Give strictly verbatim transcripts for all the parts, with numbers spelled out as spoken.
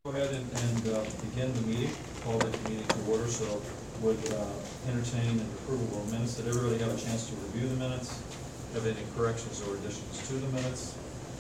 Go ahead and, and uh, begin the meeting, call the meeting to order, so would uh, entertain and approval of minutes. Did everybody have a chance to review the minutes? Have any corrections or additions to the minutes?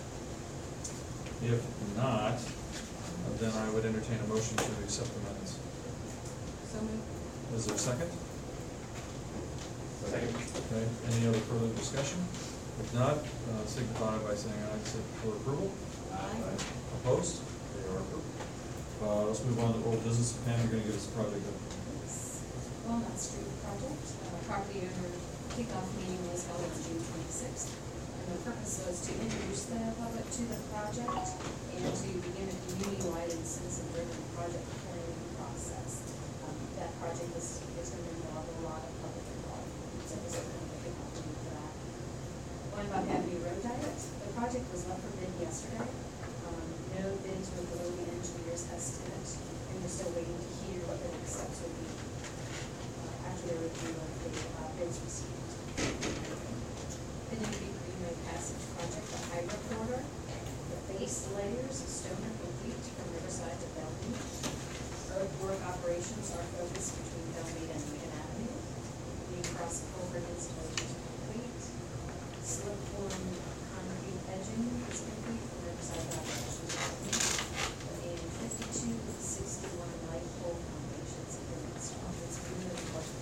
If not, uh, then I would entertain a motion to accept the minutes. So moved. Is there a second? Second. Okay, any other further discussion? If not, uh, signify by saying aye for approval. Aye. Opposed? They are approved. Uh, let's move on to old business. Pam, you're gonna give us a project update. Walnut Street project, uh, property owner kickoff meeting was held on June twenty-sixth. And the purpose was to introduce the public to the project and to begin a community-wide incentive-driven project planning process. Um, that project is, is going to involve a lot of public involvement, so this is kind of a kickoff meeting for that. One about Avenue Road Diet, the project was up for bid yesterday. Um, no bids were below the engineer's estimate, and we're still waiting to hear what the next steps will be uh, after the review of the uh, bids received. The New Creek Greenway Passage Project, the hybrid corridor, the base layers of stone are complete from Riverside to Bellmead. Earthwork operations are focused between Bellmead and Lincoln Avenue. The cross culvert installation is complete. Slip form concrete edging is complete from Riverside Operations to Bellmead. And fifty-two of sixty-one light pole foundations have been installed. It's really important.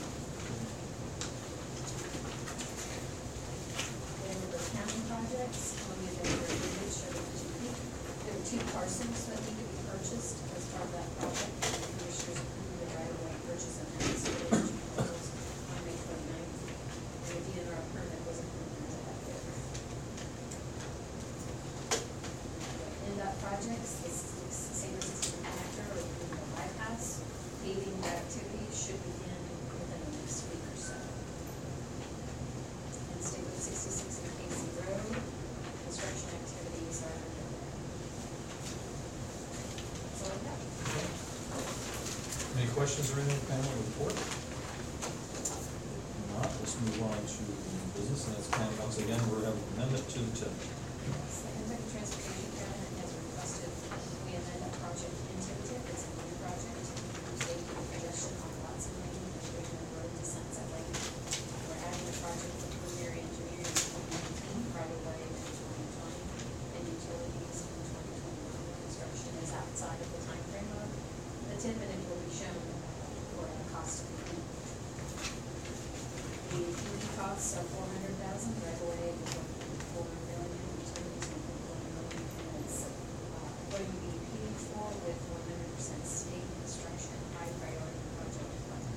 And the county projects, on the agenda for review, show the two, there are two parcels that need to be purchased as part of that project. The commissioners approved the right-of-way purchase and hence the two parcels on May twenty-ninth. And the D N R permit was approved in that bid. In that project, the San Francisco connector or the bypass paving activities should begin within the next week or so. And state with sixty-six and Casey Road, construction activities are underway. That's all I got. Any questions or anything, Pam, on the report? If not, let's move on to business, and that's Pam, once again, we're having an amendment to the tip. Yes, the Kentucky Transportation Cabinet has requested we amend that project into the tip. It's a new project, improve safety and congestion on Watson Lane and Richmond Road to Sunset Lane. We're adding the project with Premier Engineering in twenty nineteen, right away in twenty twenty, and utilities in twenty twenty-one. Construction is outside of the timeframe of the tip, and it will be shown for a cost of complete. The utility costs are four hundred thousand, right away is four million, utilities one point one million, and it's uh, going to be paid for with one hundred percent state construction, high priority project funding.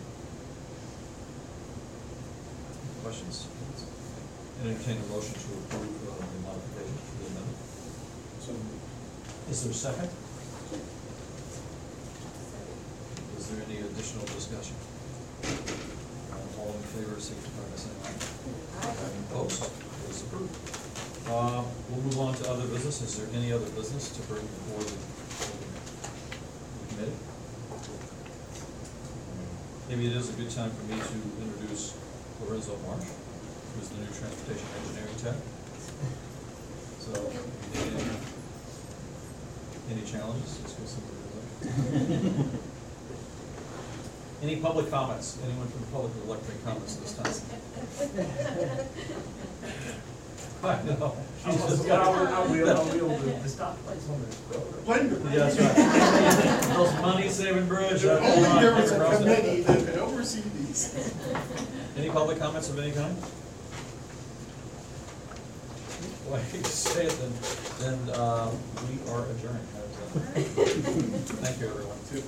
Questions? Entertain a motion to approve uh, the modification to the amendment. So, Is there a second? Is there any additional discussion? Uh, All in favor, signify by saying aye. Aye. Opposed? It is approved. Uh, We'll move on to other business. Is there any other business to bring before the the committee? Maybe it is a good time for me to introduce Lorenzo Marsh, who is the new transportation engineering tech. So, any, any challenges? Let's go see what it is. Any public comments? Anyone from the public would like to make comments this time? I know. She's just got- I'll wheel, I'll wheel the, the stoplights on this road. Wonderful. Yeah, that's right. Those money-saving bridge. If that's only right. there was a committee that could oversee these. Any public comments of any kind? Well, I hate to say it, then, then, uh, we are adjourned. How's that? Thank you, everyone.